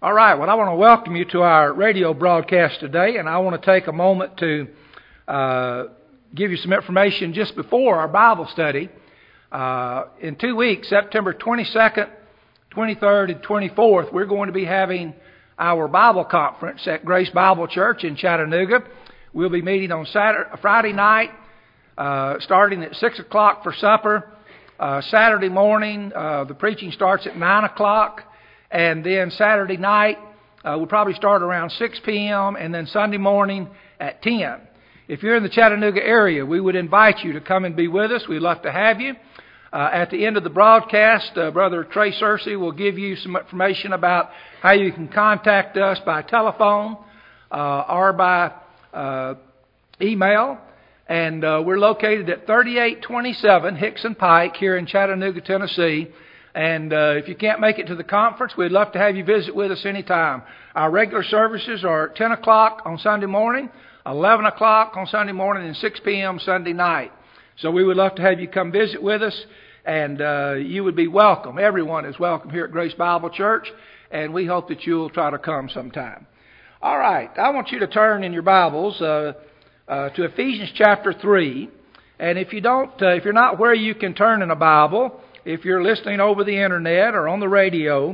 All right, well, I want to welcome you to our radio broadcast today, and I want to take a moment to give you some information just before our Bible study. In 2 weeks, September 22nd, 23rd, and 24th, we're going to be having our Bible conference at Grace Bible Church in Chattanooga. We'll be meeting on Friday night, starting at 6 o'clock for supper. Saturday morning, the preaching starts at 9 o'clock. And then Saturday night, we'll probably start around 6 p.m. and then Sunday morning at 10. If you're in the Chattanooga area, we would invite you to come and be with us. We'd love to have you. At the end of the broadcast, Brother Trey Searcy will give you some information about how you can contact us by telephone or by email. And we're located at 3827 Hickson Pike here in Chattanooga, Tennessee. And if you can't make it to the conference, we'd love to have you visit with us anytime. Our regular services are 10 o'clock on Sunday morning, 11 o'clock on Sunday morning, and 6 p.m. Sunday night. So we would love to have you come visit with us, and you would be welcome. Everyone is welcome here at Grace Bible Church, and we hope that you'll try to come sometime. All right, I want you to turn in your Bibles to Ephesians chapter 3. And if you're not where you can turn in a Bible, if you're listening over the internet or on the radio,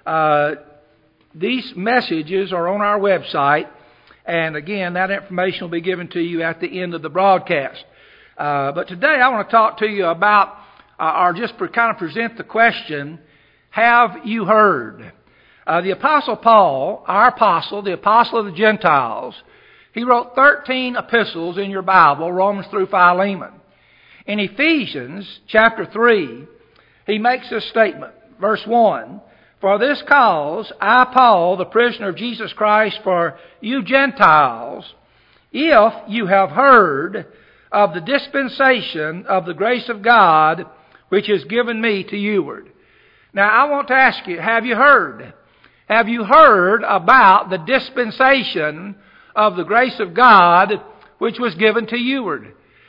these messages are on our website. And again, that information will be given to you at the end of the broadcast. But today I want to talk to you about, or just kind of present the question, have you heard? The Apostle Paul, our apostle, the apostle of the Gentiles, he wrote 13 epistles in your Bible, Romans through Philemon. In Ephesians chapter 3, he makes this statement, verse 1, "For this cause I, Paul, the prisoner of Jesus Christ, for you Gentiles, if you have heard of the dispensation of the grace of God, which is given me to youward." Now I want to ask you, have you heard? Have you heard about the dispensation of the grace of God, which was given to youward?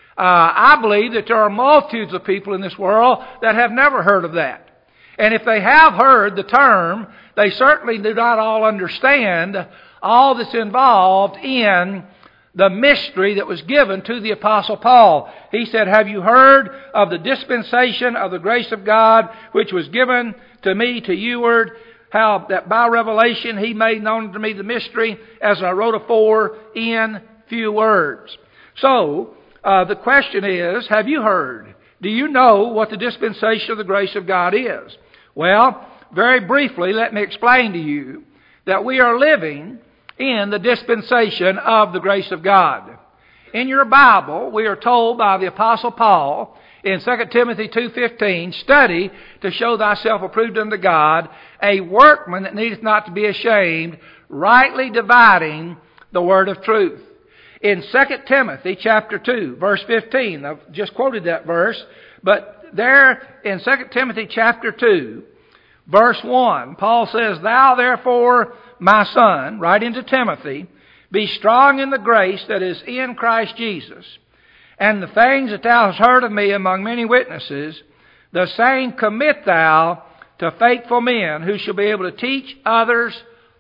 I believe that there are multitudes of people in this world that have never heard of that. And if they have heard the term, they certainly do not all understand all that's involved in the mystery that was given to the Apostle Paul. He said, "Have you heard of the dispensation of the grace of God, which was given to me to youward, how that by revelation he made known to me the mystery, as I wrote afore in few words." So, the question is, have you heard? Do you know what the dispensation of the grace of God is? Well, very briefly, let me explain to you that we are living in the dispensation of the grace of God. In your Bible, we are told by the Apostle Paul in 2 Timothy 2:15, "Study to show thyself approved unto God, a workman that needeth not to be ashamed, rightly dividing the word of truth." In 2 Timothy chapter 2, verse 15, I've just quoted that verse, but there in 2 Timothy chapter 2, verse 1, Paul says, "Thou therefore, my son," writing to Timothy, "be strong in the grace that is in Christ Jesus. And the things that thou hast heard of me among many witnesses, the same commit thou to faithful men who shall be able to teach others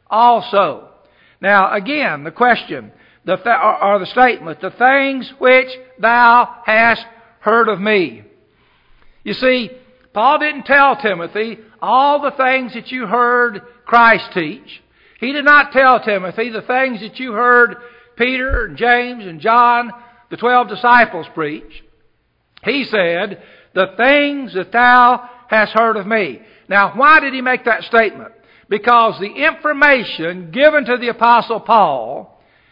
also." Now again, the question, or the statement, "the things which thou hast heard of me." You see, Paul didn't tell Timothy all the things that you heard Christ teach. He did not tell Timothy the things that you heard Peter and James and John, the 12 disciples, preach. He said, "the things that thou hast heard of me." Now, why did he make that statement? Because the information given to the Apostle Paul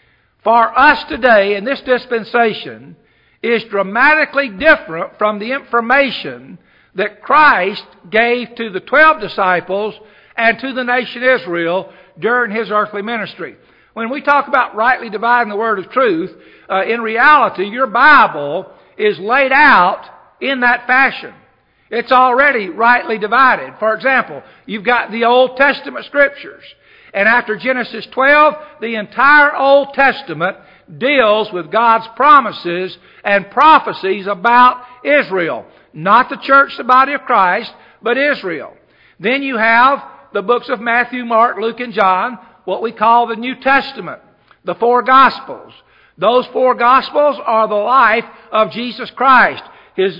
for us today in this dispensation is dramatically different from the information that Christ gave to the 12 disciples and to the nation Israel during His earthly ministry. When we talk about rightly dividing the word of truth, in reality, your Bible is laid out in that fashion. It's already rightly divided. For example, you've got the Old Testament Scriptures. And after Genesis 12, the entire Old Testament deals with God's promises and prophecies about Israel. Not the church, the body of Christ, but Israel. Then you have the books of Matthew, Mark, Luke, and John, what we call the New Testament, the four Gospels. Those four Gospels are the life of Jesus Christ, His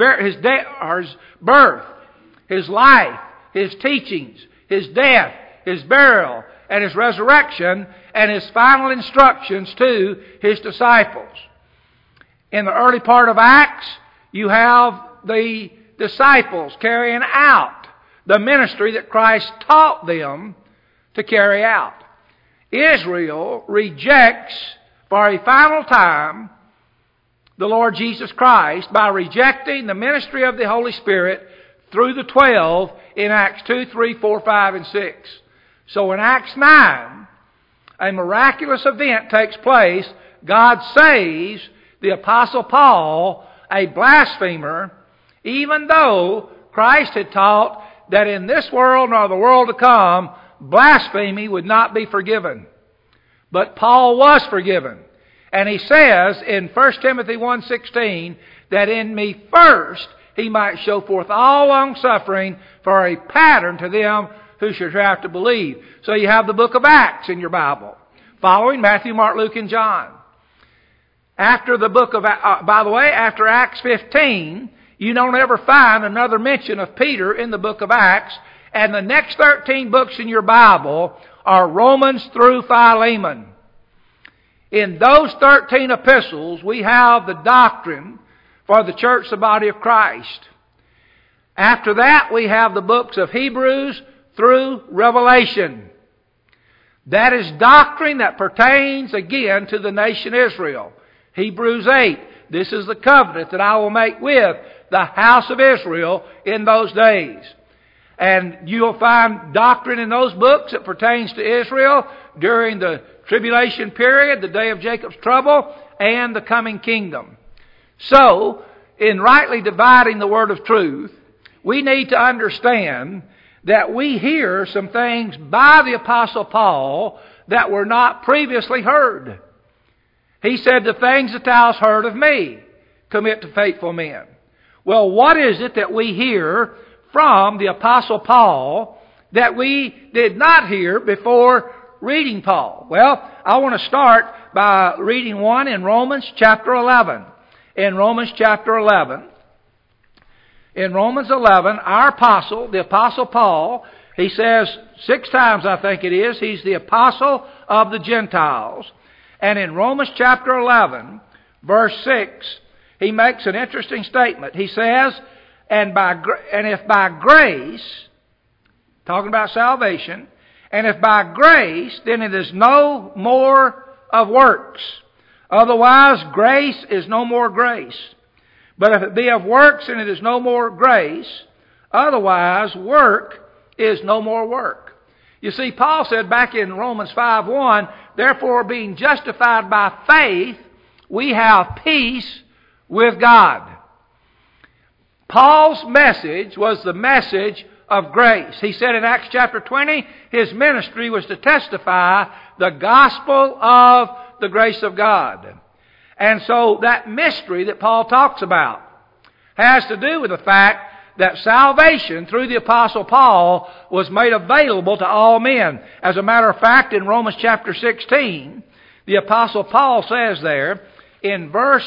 birth, His life, His teachings, His death, His burial, and His resurrection, and His final instructions to His disciples. In the early part of Acts, you have the disciples carrying out the ministry that Christ taught them to carry out. Israel rejects for a final time the Lord Jesus Christ by rejecting the ministry of the Holy Spirit through the 12 in Acts 2, 3, 4, 5, and 6. So in Acts 9, a miraculous event takes place. God saves the Apostle Paul, a blasphemer, even though Christ had taught that in this world nor the world to come, blasphemy would not be forgiven. But Paul was forgiven. And he says in 1 Timothy 1:16 that in me first he might show forth all long-suffering for a pattern to them who should have to believe. So you have the book of Acts in your Bible, following Matthew, Mark, Luke, and John. After the book of, by the way, after Acts 15, you don't ever find another mention of Peter in the book of Acts. And the next 13 books in your Bible are Romans through Philemon. In those 13 epistles, we have the doctrine for the church, the body of Christ. After that, we have the books of Hebrews through Revelation. That is doctrine that pertains again to the nation Israel. Hebrews 8, this is the covenant that I will make with the house of Israel in those days. And you'll find doctrine in those books that pertains to Israel during the tribulation period, the day of Jacob's trouble, and the coming kingdom. So, in rightly dividing the word of truth, we need to understand that we hear some things by the Apostle Paul that were not previously heard. He said, the things that thou hast heard of me, commit to faithful men. Well, what is it that we hear from the Apostle Paul that we did not hear before reading Paul? Well, I want to start by reading one in Romans chapter 11. In Romans chapter 11, in Romans 11, our apostle, the Apostle Paul, he says 6 times, I think it is, he's the apostle of the Gentiles. And in Romans chapter 11, verse 6, he makes an interesting statement. He says, and if by grace, talking about salvation, and if by grace, then it is no more of works. Otherwise, grace is no more grace. But if it be of works, then it is no more grace. Otherwise, work is no more work. You see, Paul said back in Romans 5:1, therefore being justified by faith, we have peace with God. Paul's message was the message of grace. He said in Acts chapter 20, his ministry was to testify the gospel of the grace of God. And so that mystery that Paul talks about has to do with the fact that salvation through the Apostle Paul was made available to all men. As a matter of fact, in Romans chapter 16, the Apostle Paul says there in verse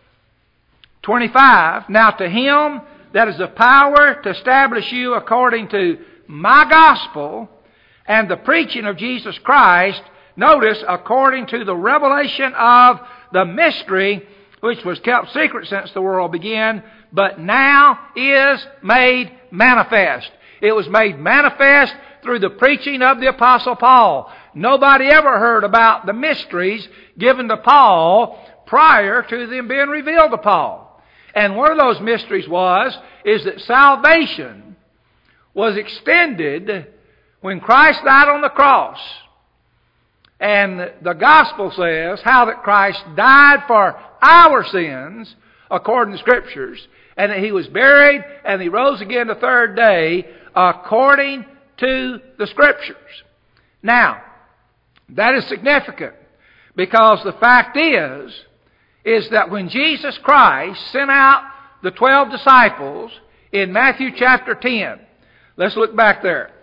25, now to him that is the power to establish you according to my gospel and the preaching of Jesus Christ, notice, according to the revelation of the mystery which was kept secret since the world began, but now is made manifest. It was made manifest through the preaching of the Apostle Paul. Nobody ever heard about the mysteries given to Paul prior to them being revealed to Paul. And one of those mysteries is that salvation was extended when Christ died on the cross. And the gospel says how that Christ died for our sins, according to Scriptures, and that He was buried and He rose again the third day, according to the Scriptures. Now, that is significant, because the fact is that when Jesus Christ sent out the 12 disciples in Matthew chapter 10, let's look back there.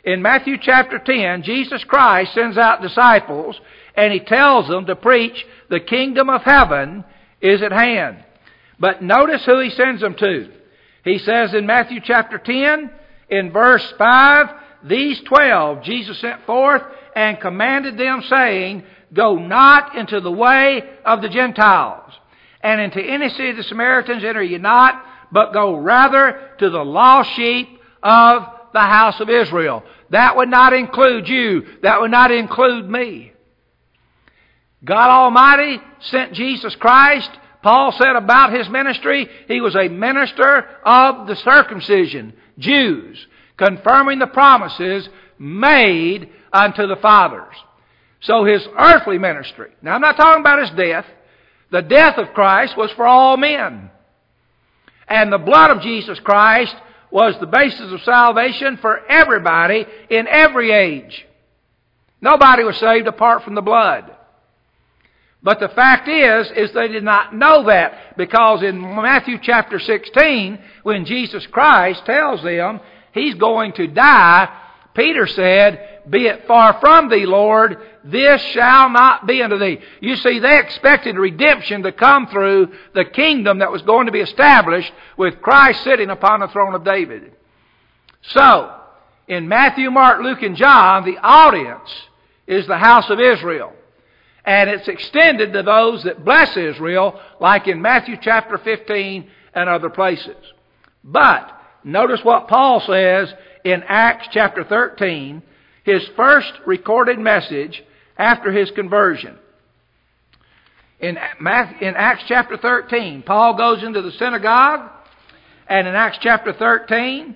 in Matthew chapter 10, Jesus Christ sends out disciples and He tells them to preach the kingdom of heaven is at hand. But notice who He sends them to. He says in Matthew chapter 10, in verse 5, these 12 Jesus sent forth and commanded them, saying, Go not into the way of the Gentiles, and into any city of the Samaritans enter ye not, but go rather to the lost sheep of the house of Israel. That would not include you. That would not include me. God Almighty sent Jesus Christ. Paul said about His ministry, He was a minister of the circumcision, Jews, confirming the promises made unto the fathers. So His earthly ministry. Now I'm not talking about His death. The death of Christ was for all men. And the blood of Jesus Christ was the basis of salvation for everybody in every age. Nobody was saved apart from the blood. But the fact is they did not know that, because in Matthew chapter 16, when Jesus Christ tells them He's going to die, Peter said, Be it far from thee, Lord, this shall not be unto thee. You see, they expected redemption to come through the kingdom that was going to be established with Christ sitting upon the throne of David. So, in Matthew, Mark, Luke, and John, the audience is the house of Israel. And it's extended to those that bless Israel, like in Matthew chapter 15 and other places. But, notice what Paul says in Acts chapter 13, his first recorded message after his conversion. In Acts chapter 13, Paul goes into the synagogue, and in Acts chapter 13,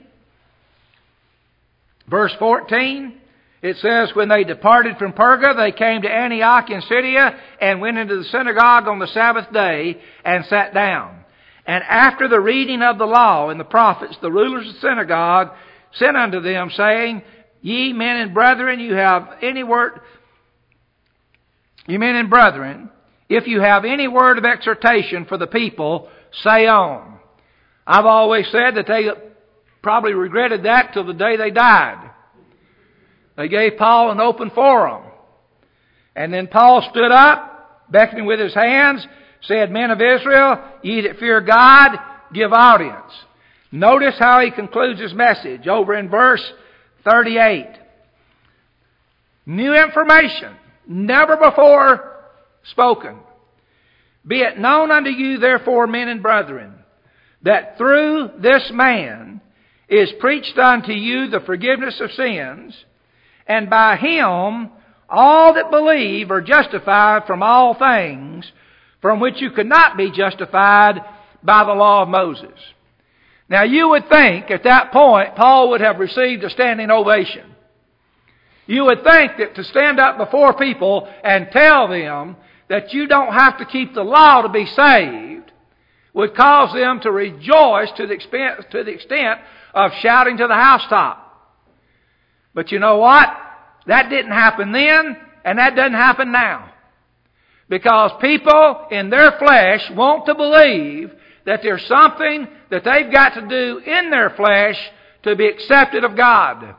verse 14, it says, When they departed from Perga, they came to Antioch in Syria, and went into the synagogue on the Sabbath day, and sat down. And after the reading of the law and the prophets, the rulers of the synagogue sent unto them, saying, Ye men and brethren, if you have any word of exhortation for the people, say on. I've always said that they probably regretted that till the day they died. They gave Paul an open forum. And then Paul stood up, beckoning with his hands, said, Men of Israel, ye that fear God, give audience. Notice how he concludes his message over in verse 38. New information, never before spoken. Be it known unto you, therefore, men and brethren, that through this man is preached unto you the forgiveness of sins, and by Him all that believe are justified from all things from which you could not be justified by the law of Moses. Now you would think at that point Paul would have received a standing ovation. You would think that to stand up before people and tell them that you don't have to keep the law to be saved would cause them to rejoice to the extent of shouting to the housetop. But you know what? That didn't happen then, and that doesn't happen now. Because people in their flesh want to believe that there's something that they've got to do in their flesh to be accepted of God.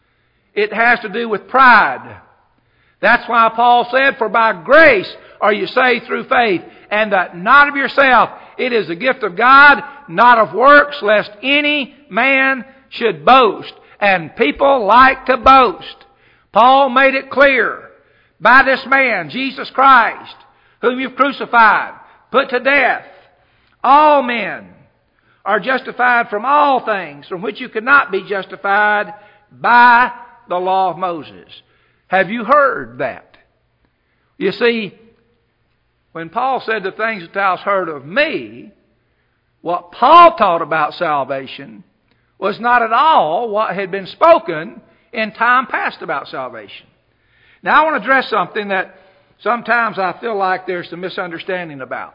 It has to do with pride. That's why Paul said, For by grace are you saved through faith, and that not of yourself. It is a gift of God, not of works, lest any man should boast. And people like to boast. Paul made it clear, by this man, Jesus Christ, whom you've crucified, put to death, all men are justified from all things from which you could not be justified by the law of Moses. Have you heard that? You see, when Paul said the things that thou hast heard of me, what Paul taught about salvation was not at all what had been spoken in time past about salvation. Now I want to address something that sometimes I feel like there's some misunderstanding about.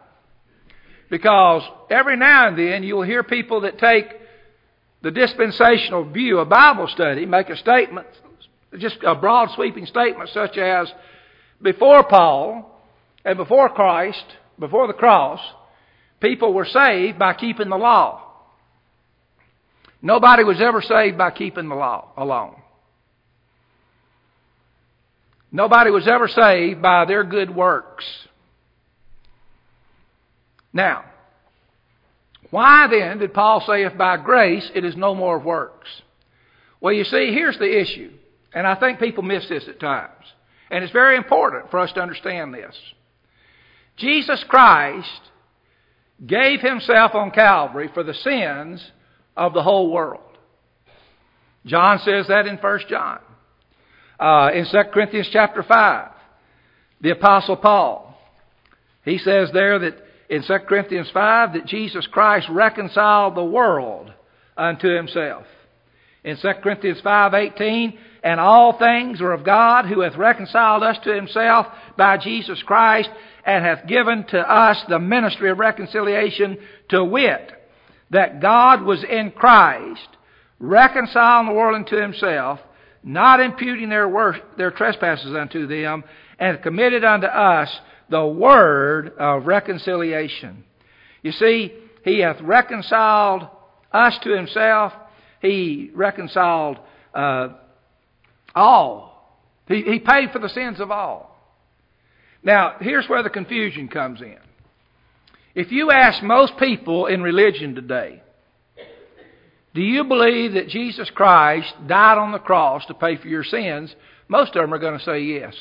Because every now and then you'll hear people that take the dispensational view of Bible study, make a statement, just a broad sweeping statement such as, before Paul and before Christ, before the cross, people were saved by keeping the law. Nobody was ever saved by keeping the law alone. Nobody was ever saved by their good works. Now, why then did Paul say, if by grace, it is no more of works? Well, you see, here's the issue. And I think people miss this at times. And it's very important for us to understand this. Jesus Christ gave Himself on Calvary for the sins of the whole world. John says that in 1 John. In 2 Corinthians chapter 5, the Apostle Paul, he says there that in 2 Corinthians 5 that Jesus Christ reconciled the world unto Himself. In 2 Corinthians 5:18, and all things are of God, who hath reconciled us to Himself by Jesus Christ, and hath given to us the ministry of reconciliation, to wit, that God was in Christ, reconciling the world unto Himself, not imputing their trespasses unto them, and committed unto us the word of reconciliation. You see, He hath reconciled us to Himself. He reconciled all. He paid for the sins of all. Now, here's where the confusion comes in. If you ask most people in religion today, do you believe that Jesus Christ died on the cross to pay for your sins? Most of them are going to say yes.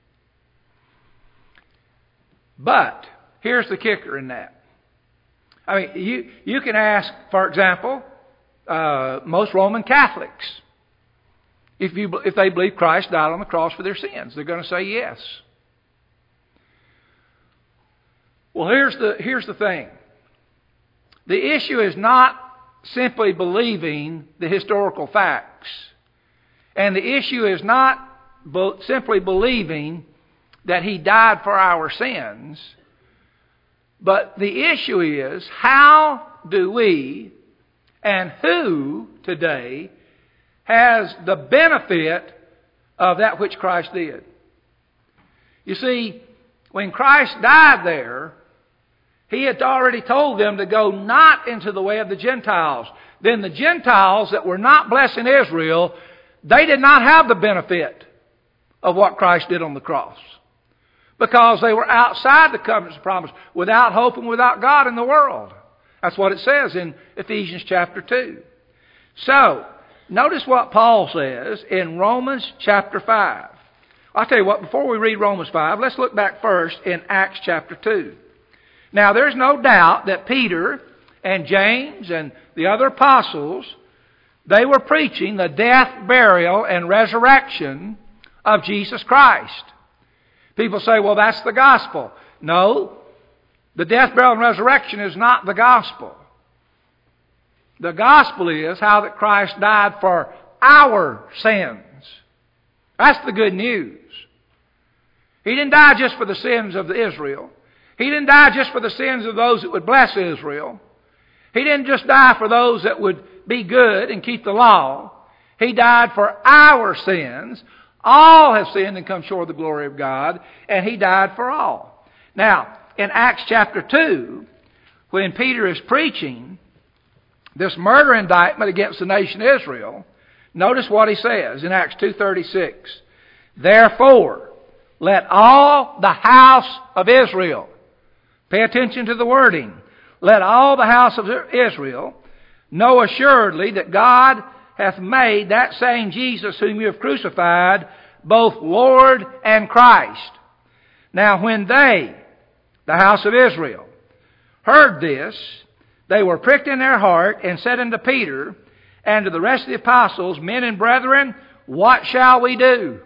But here's the kicker in that. I mean, you can ask, for example, most Roman Catholics, if they believe Christ died on the cross for their sins. They're going to say yes. Well, here's the thing. The issue is not simply believing the historical facts. And the issue is not simply believing that He died for our sins. But the issue is, how do we and who today has the benefit of that which Christ did? You see, when Christ died there, He had already told them to go not into the way of the Gentiles. Then the Gentiles that were not blessing Israel, they did not have the benefit of what Christ did on the cross, because they were outside the covenants of promise, without hope and without God in the world. That's what it says in Ephesians chapter 2. So, notice what Paul says in Romans chapter 5. I'll tell you what, before we read Romans 5, let's look back first in Acts chapter 2. Now, there's no doubt that Peter and James and the other apostles, they were preaching the death, burial, and resurrection of Jesus Christ. People say, well, that's the gospel. No, the death, burial, and resurrection is not the gospel. The gospel is how that Christ died for our sins. That's the good news. He didn't die just for the sins of Israel. He didn't die just for the sins of those that would bless Israel. He didn't just die for those that would be good and keep the law. He died for our sins. All have sinned and come short of the glory of God, and He died for all. Now, in Acts chapter 2, when Peter is preaching this murder indictment against the nation Israel, notice what he says in Acts 2:36. Therefore, let all the house of Israel, pay attention to the wording, let all the house of Israel know assuredly that God hath made that same Jesus whom you have crucified both Lord and Christ. Now when they, the house of Israel, heard this, they were pricked in their heart and said unto Peter and to the rest of the apostles, Men and brethren, what shall we do?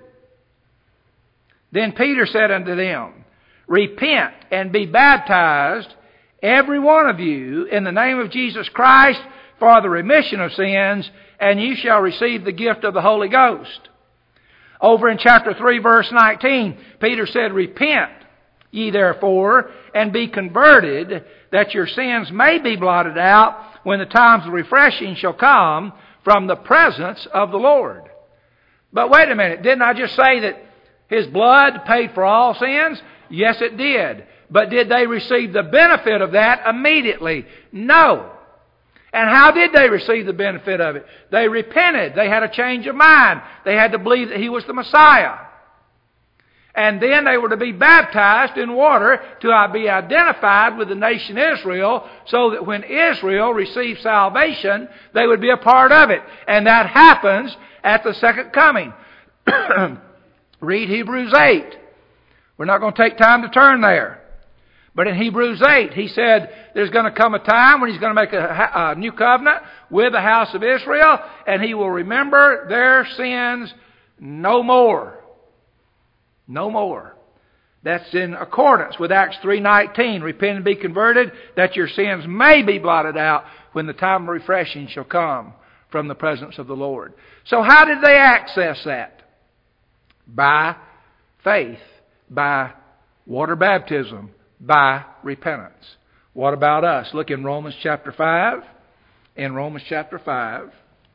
Then Peter said unto them, Repent and be baptized, every one of you, in the name of Jesus Christ, for the remission of sins, and you shall receive the gift of the Holy Ghost. Over in chapter 3, verse 19, Peter said, Repent ye therefore, and be converted, that your sins may be blotted out, when the times of refreshing shall come from the presence of the Lord. But wait a minute, didn't I just say that His blood paid for all sins? Yes, it did. But did they receive the benefit of that immediately? No. And how did they receive the benefit of it? They repented. They had a change of mind. They had to believe that He was the Messiah. And then they were to be baptized in water to be identified with the nation Israel, so that when Israel received salvation, they would be a part of it. And that happens at the second coming. Read Hebrews 8. We're not going to take time to turn there. But in Hebrews 8, he said there's going to come a time when he's going to make a new covenant with the house of Israel, and he will remember their sins no more. No more. That's in accordance with Acts 3:19. Repent and be converted, that your sins may be blotted out when the time of refreshing shall come from the presence of the Lord. So how did they access that? By faith, by water baptism, by repentance. What about us? Look in Romans chapter 5. In Romans chapter 5.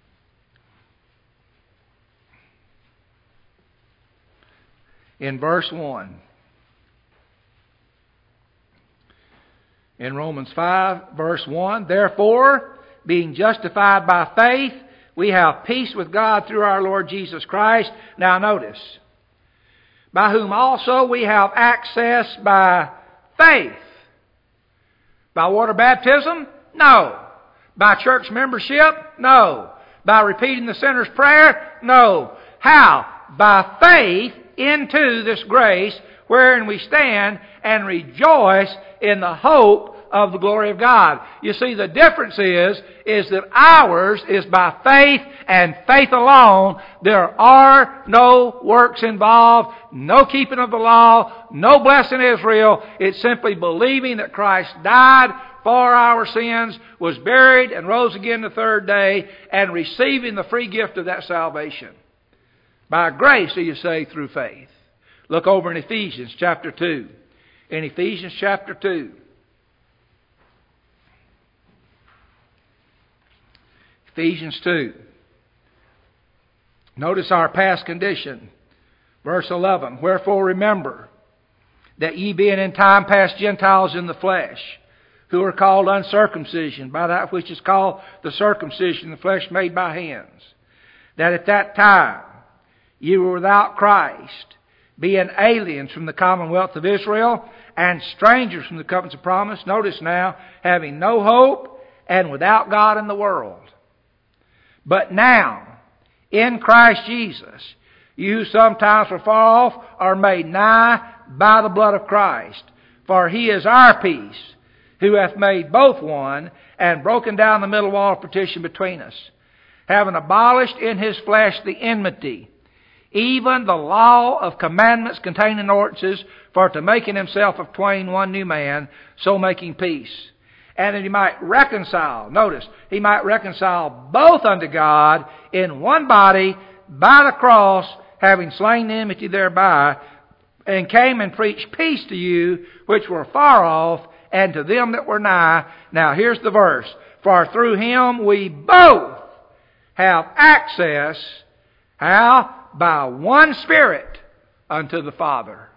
In verse 1. In Romans 5, verse 1. Therefore, being justified by faith, we have peace with God through our Lord Jesus Christ. Now notice. By whom also we have access by faith. By water baptism? No. By church membership? No. By repeating the sinner's prayer? No. How? By faith into this grace wherein we stand and rejoice in the hope of the glory of God. You see, the difference is that ours is by faith and faith alone. There are no works involved, no keeping of the law, no blessing Israel. It's simply believing that Christ died for our sins, was buried, and rose again the third day, and receiving the free gift of that salvation. By grace are you saved through faith. Look over in Ephesians chapter 2. In Ephesians chapter 2. Ephesians 2. Notice our past condition. Verse 11. Wherefore remember that ye being in time past Gentiles in the flesh, who are called uncircumcision by that which is called the circumcision, the flesh made by hands, that at that time ye were without Christ, being aliens from the commonwealth of Israel, and strangers from the covenants of promise. Notice now, having no hope, and without God in the world. But now, in Christ Jesus, you who sometimes were far off are made nigh by the blood of Christ. For He is our peace, who hath made both one, and broken down the middle wall of partition between us, having abolished in His flesh the enmity, even the law of commandments contained in ordinances, for to make in Himself of twain one new man, so making peace. And that He might reconcile, notice, He might reconcile both unto God in one body by the cross, having slain the enmity thereby, and came and preached peace to you which were far off, and to them that were nigh. Now here's the verse. For through Him we both have access, how? By one Spirit unto the Father.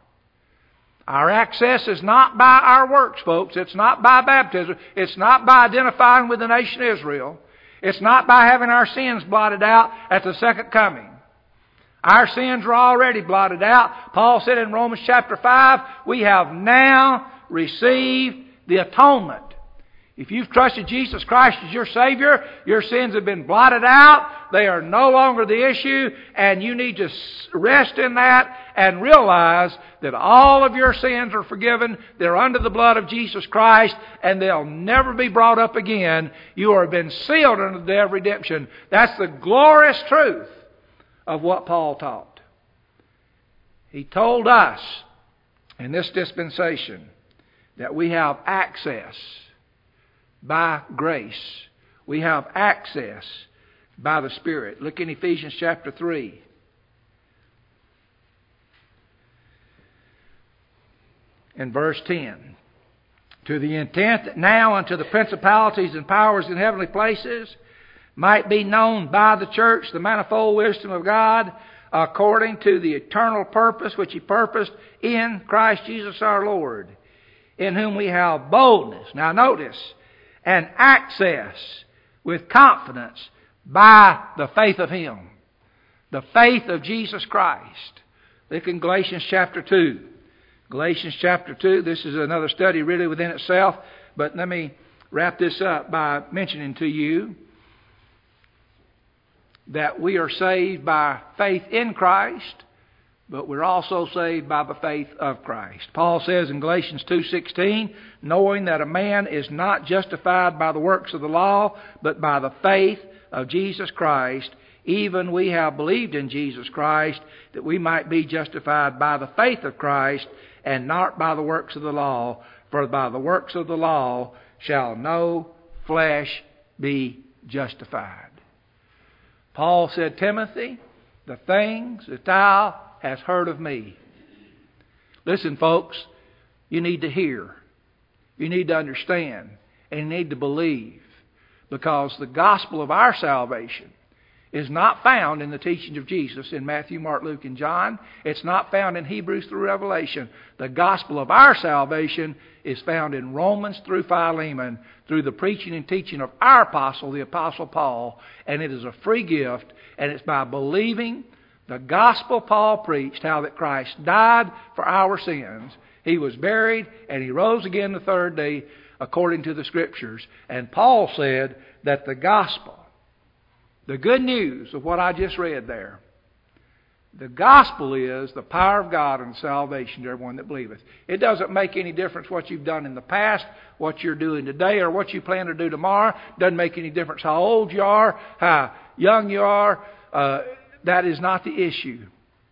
Our access is not by our works, folks. It's not by baptism. It's not by identifying with the nation Israel. It's not by having our sins blotted out at the second coming. Our sins are already blotted out. Paul said in Romans chapter 5, we have now received the atonement. If you've trusted Jesus Christ as your Savior, your sins have been blotted out. They are no longer the issue, and you need to rest in that and realize that all of your sins are forgiven. They're under the blood of Jesus Christ, and they'll never be brought up again. You have been sealed under the day of redemption. That's the glorious truth of what Paul taught. He told us in this dispensation that we have access by grace. We have access by the Spirit. Look in Ephesians chapter 3. In verse 10. To the intent that now unto the principalities and powers in heavenly places might be known by the church the manifold wisdom of God, according to the eternal purpose which He purposed in Christ Jesus our Lord, in whom we have boldness. Now notice, and access with confidence by the faith of Him. The faith of Jesus Christ. Look in Galatians chapter 2. Galatians chapter 2, this is another study really within itself, but let me wrap this up by mentioning to you that we are saved by faith in Christ, but we're also saved by the faith of Christ. Paul says in Galatians 2:16, knowing that a man is not justified by the works of the law, but by the faith of Jesus Christ, even we have believed in Jesus Christ, that we might be justified by the faith of Christ, and not by the works of the law. For by the works of the law shall no flesh be justified. Paul said, Timothy, the things that thou hast heard of me. Listen, folks, you need to hear. You need to understand. And you need to believe. Because the gospel of our salvation is not found in the teachings of Jesus in Matthew, Mark, Luke, and John. It's not found in Hebrews through Revelation. The gospel of our salvation is found in Romans through Philemon, through the preaching and teaching of our apostle, the Apostle Paul. And it is a free gift, and it's by believing the gospel Paul preached, how that Christ died for our sins, He was buried, and He rose again the third day according to the Scriptures. And Paul said that the gospel, the good news of what I just read there, the gospel is the power of God and salvation to everyone that believeth. It doesn't make any difference what you've done in the past, what you're doing today, or what you plan to do tomorrow. Doesn't make any difference how old you are, how young you are. That is not the issue.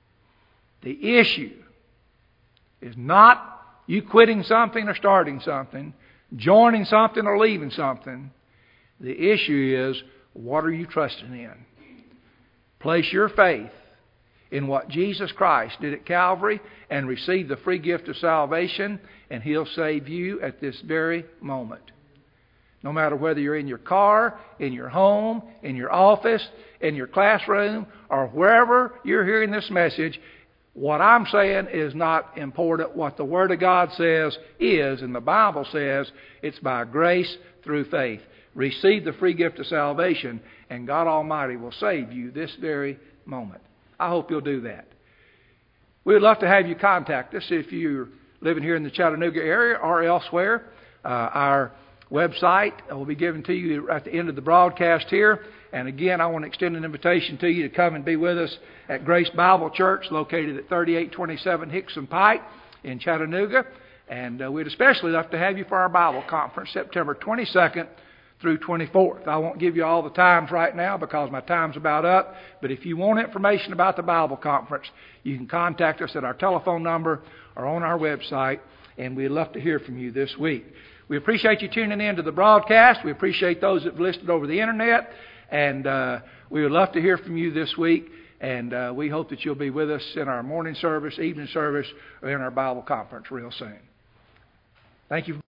The issue is not you quitting something or starting something, joining something or leaving something. The issue is, what are you trusting in? Place your faith in what Jesus Christ did at Calvary and receive the free gift of salvation, and He'll save you at this very moment. No matter whether you're in your car, in your home, in your office, in your classroom, or wherever you're hearing this message, what I'm saying is not important. What the Word of God says is, and the Bible says, it's by grace through faith. Receive the free gift of salvation, and God Almighty will save you this very moment. I hope you'll do that. We'd love to have you contact us if you're living here in the Chattanooga area or elsewhere. Our website will be given to you at the end of the broadcast here. And again, I want to extend an invitation to you to come and be with us at Grace Bible Church, located at 3827 Hickson Pike in Chattanooga. And we'd especially love to have you for our Bible conference, September 22nd through 24th. I won't give you all the times right now because my time's about up. But if you want information about the Bible conference, you can contact us at our telephone number or on our website. And we'd love to hear from you this week. We appreciate you tuning in to the broadcast. We appreciate those that have listened over the internet. And we would love to hear from you this week. And we hope that you'll be with us in our morning service, evening service, or in our Bible conference real soon. Thank you.